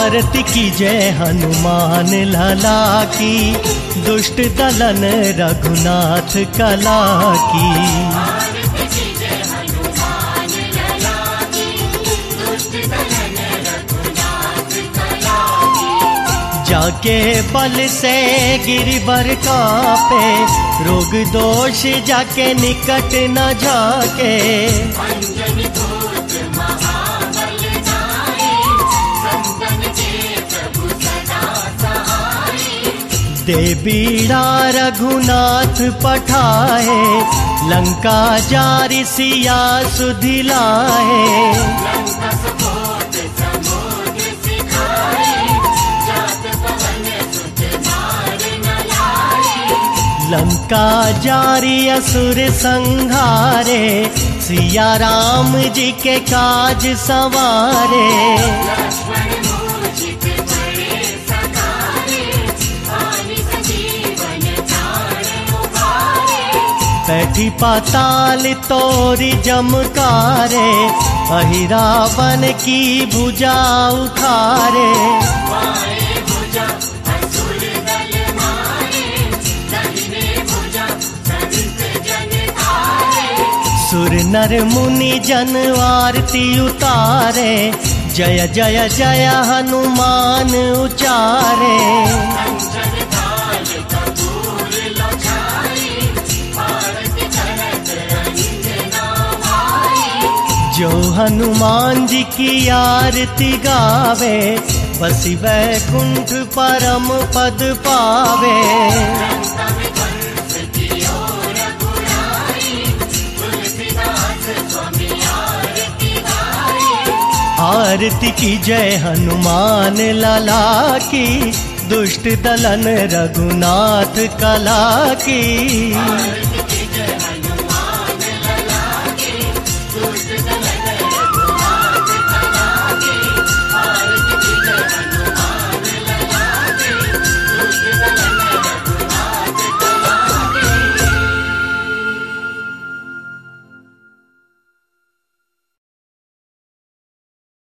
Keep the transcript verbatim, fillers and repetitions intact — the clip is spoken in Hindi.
आरती कीजय हनुमान लाला की, दुष्ट दलन रघुनाथ कला की। आरती कीजय हनुमान लला की, दुष्ट दलन रघुनाथ कला की। जाके बल से गिरिवर कापे, रोग दोष जाके निकट न जाके। अंजनी पुत्र महाबल जाए, संतन के प्रभु सदा सहाय। दे बीड़ा रघुनाथ पठाए, लंका जारि सिया सुधिलाए। लंका सपोत समुद्र सिखाए, जात पवन सुत मार न लाए। लंका जारि असुर संहारे, सिया राम जी के काज संवारे। लक्ष्मण मूर्छित पड़े सकारे, आनि सजीवन प्राण उबारे। बैठी पाताल तोरी जमकारे, अहि रावण की भुजा उखारे। बाएं भुजा असुर दल मारे, दाहिने भुजा संत जन तारे। सुर नर मुनि जन आरती उतारे, जय जय जय हनुमान उचारे। कंचन थाल कपूर लौटाए, आरती करत अंजना भाए। जो हनुमान जी की आरती गावे, बसी वैकुंठ परम पद पावे। लंका में कंस की ओर रघुराई, तुलसीदास स्वामी आरती गाए। आरती की जय हनुमान लाला की, दुष्ट दलन रघुनाथ कला की।